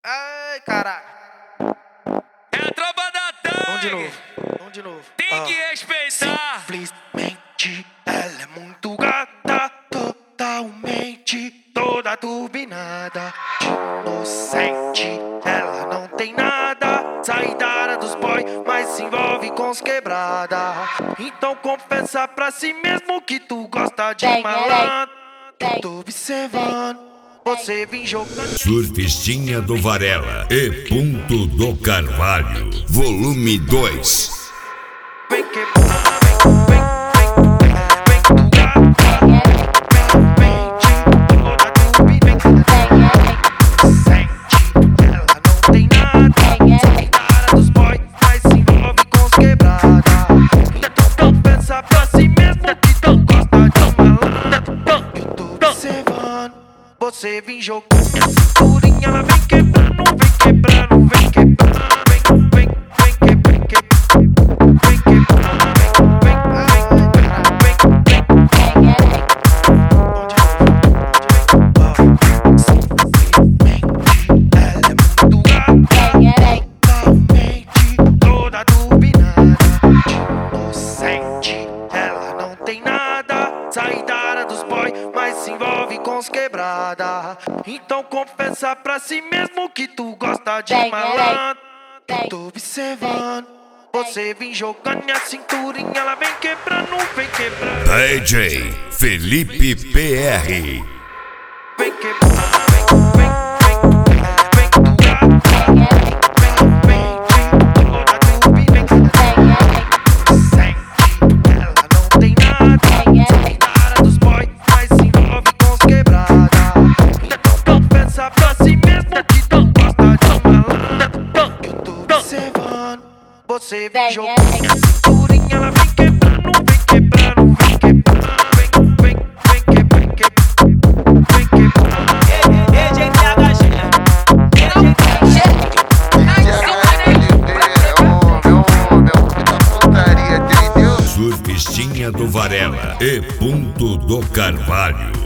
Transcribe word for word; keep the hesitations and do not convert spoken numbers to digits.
Ai, caralho. É a tropa da Vamos de Tang. novo, vamos de novo. Tem Ah. que respeitar. Simplesmente ela é muito gata, totalmente toda turbinada. Inocente, ela não tem nada. Saída dos boy, mas se envolve com os quebrada. Então confessa pra si mesmo que tu gosta de malandro. Tô observando. Você vem jogando. Surfistinha do Varela e Ponto do Carvalho, volume dois. Vem quebrar, vem, vem, vem, vem tu gata. Vem de toda turbinada. Sente, ela não tem nada. Saída dos boy, mas se envolve com os quebrada. Então confessa pra si mesmo que tu gosta de malandro. Eu tô observando. Você vem jogando minha cinturinha, ela vem quebrando, vem quebrando, vem quebrando, vem, vem, vem quebrando, vem quebrando, vem, vem, vem, vem. Simplesmente ela é muito gata, totalmente toda turbinada. Inocente, ela não tem nada. Saída dos boy, mas se envolve com os quebrada. Então confessa pra si mesmo que tu gosta de malandro. Eu tô observando. Você vem jogando minha cinturinha, ela vem quebrando, vem quebrando. D J Felipe P R. Vem quebrando, vem, vem, vem, vem tu gata. Vem, vem de toda turbinada. Sente, ela não tem nada. Saída dos boy, mas se envolve com os quebrada. Então confessa pra si mesmo que tu gosta de malandro. Eu tô observando. Você vem jogando minha cinturinha, ela vem quebrando, vem quebrando, vem quebrando, vem, vem, vem quebrando, vem quebrando. D J T H G. Surfistinha do Varela e Ponto do Carvalho.